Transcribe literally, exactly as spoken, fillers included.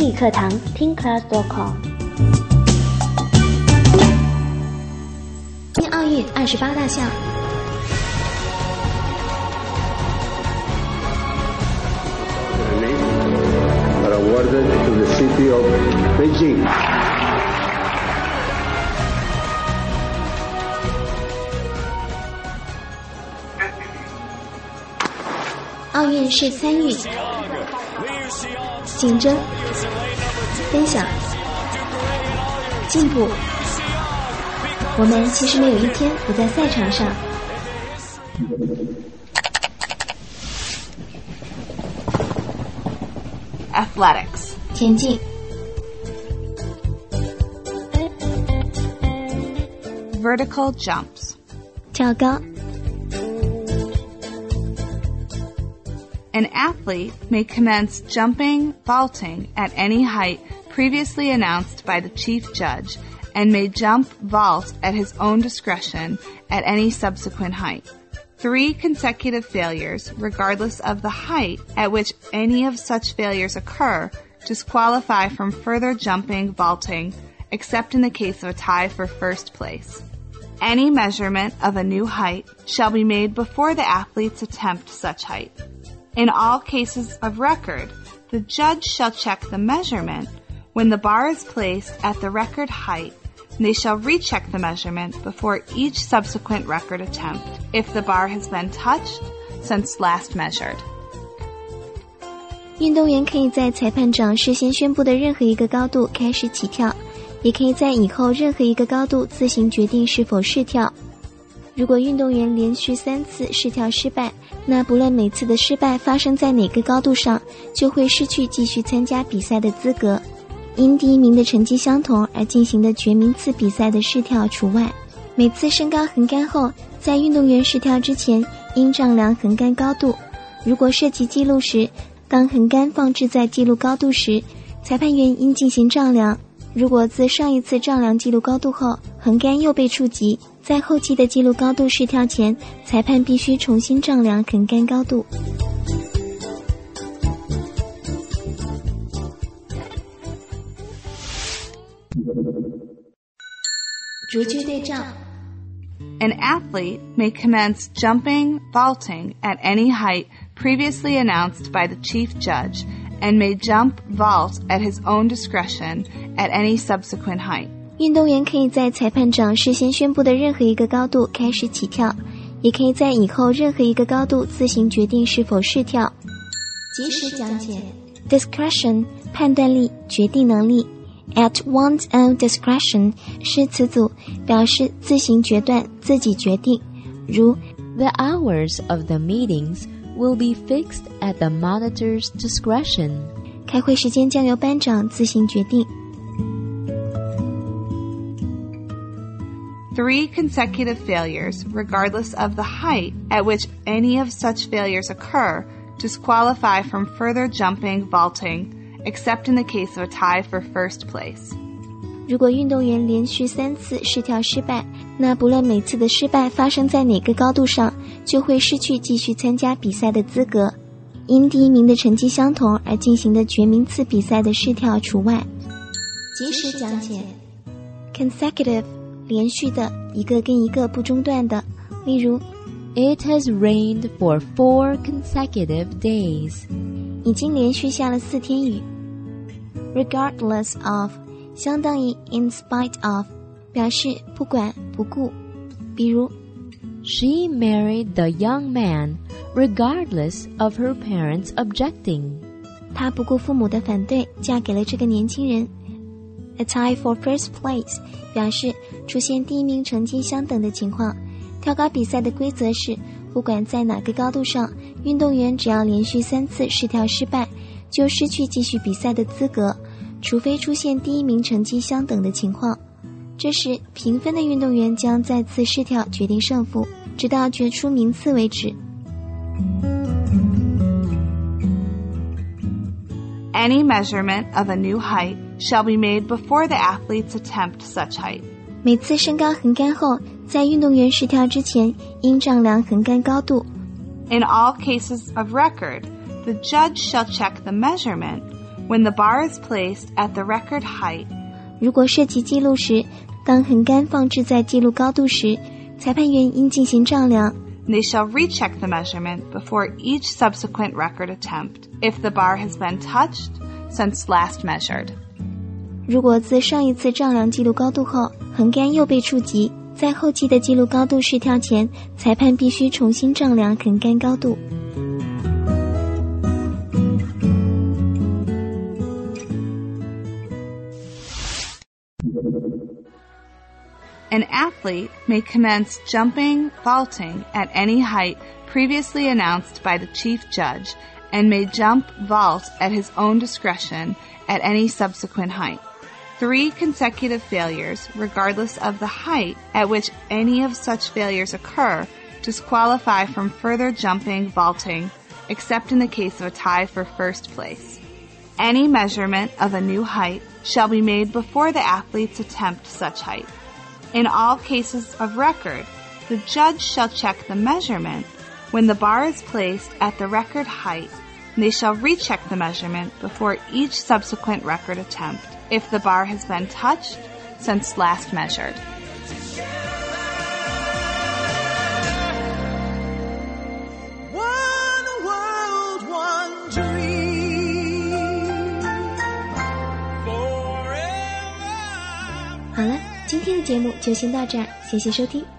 理课堂听 class 点 com。 今奥运二十八大项。 Are awarded to the city of Beijing. 奥运是参与、竞争、分享、进步。我们其实没有一天不在赛场上。 Athletics. 田径。 Vertical jumps. 跳高。 An athlete may commence jumping, vaulting at any height previously announced by the chief judge and may jump, vault at his own discretion at any subsequent height. Three consecutive failures, regardless of the height at which any of such failures occur, disqualify from further jumping, vaulting, except in the case of a tie for first place. Any measurement of a new height shall be made before the athletes attempt such height. In all cases of record, the judge shall check the measurement when the bar is placed at the record height, and they shall recheck the measurement before each subsequent record attempt if the bar has been touched since last measured. 运动员可以在裁判长事先宣布的任何一个高度开始起跳，也可以在以后任何一个高度自行决定是否试跳。如果运动员连续三次试跳失败，那不论每次的失败发生在哪个高度上，就会失去继续参加比赛的资格。因第一名的成绩相同而进行的全名次比赛的试跳除外。每次升高横杆后，在运动员试跳之前应丈量横杆高度。如果涉及记录时，当横杆放置在记录高度时，裁判员应进行丈量。如果自上一次丈量记录高度后，横杆又被触及，在后期的记录高度试跳前，裁判必须重新丈量横杆高度。逐句对照。 An athlete may commence jumping, vaulting at any height previously announced by the chief judge and may jump, vault at his own discretion at any subsequent height. 运动员可以在裁判长事先宣布的任何一个高度开始起跳，也可以在以后任何一个高度自行决定是否试跳。及时讲解。 Discretion 判断力、决定能力。 At one's own discretion 是词组，表示自行决断、自己决定。如 The hours of the meetings will be fixed at the monitor's discretion. 开会时间将由班长自行决定。 Three consecutive failures, regardless of the height at which any of such failures occur, disqualify from further jumping, vaulting, except in the case of a tie for first place. 如果运动员连续三次试跳失败，那不论每次的失败发生在哪个高度上，就会失去继续参加比赛的资格。因第一名的成绩相同而进行的全名次比赛的试跳除外。及时讲解。 Consecutive 连续的，一个跟一个不中断的。例如 It has rained for four consecutive days. 已经连续下了四天雨。 Regardless of 相当于 in spite of 表示不管不顾。比如 She married the young man regardless of her parents objecting. 她不顾父母的反对，嫁给了这个年轻人。A tie for first place 表示出现第一名成绩相等的情况。跳高比赛的规则是，不管在哪个高度上，运动员只要连续三次试跳失败，就失去继续比赛的资格，除非出现第一名成绩相等的情况。这时，评分的运动员将再次试跳决定胜负，直到决出名次为止。 Any measurement of a new height shall be made before the athletes attempt such height. 每次升高横杆后，在运动员试跳之前，应丈量横杆高度。 In all cases of record, the judge shall check the measurement when the bar is placed at the record height. 如果涉及记录时，当横杆放置在记录高度时，裁判员应进行丈量。 They shall recheck the measurement before each subsequent record attempt if the bar has been touched since last measured. 如果自上一次丈量记录高度后，横杆又被触及，在后期的记录高度试跳前，裁判必须重新丈量横杆高度。 An athlete may commence jumping, vaulting at any height previously announced by the chief judge and may jump, vault at his own discretion at any subsequent height. Three consecutive failures, regardless of the height at which any of such failures occur, disqualify from further jumping, vaulting, except in the case of a tie for first place. Any measurement of a new height shall be made before the athletes attempt such height. In all cases of record, the judge shall check the measurement when the bar is placed at the record height, and they shall recheck the measurement before each subsequent record attempt if the bar has been touched since last measured. One world, one dream, forever. 好了，今天的节目就先到这儿，谢谢收听。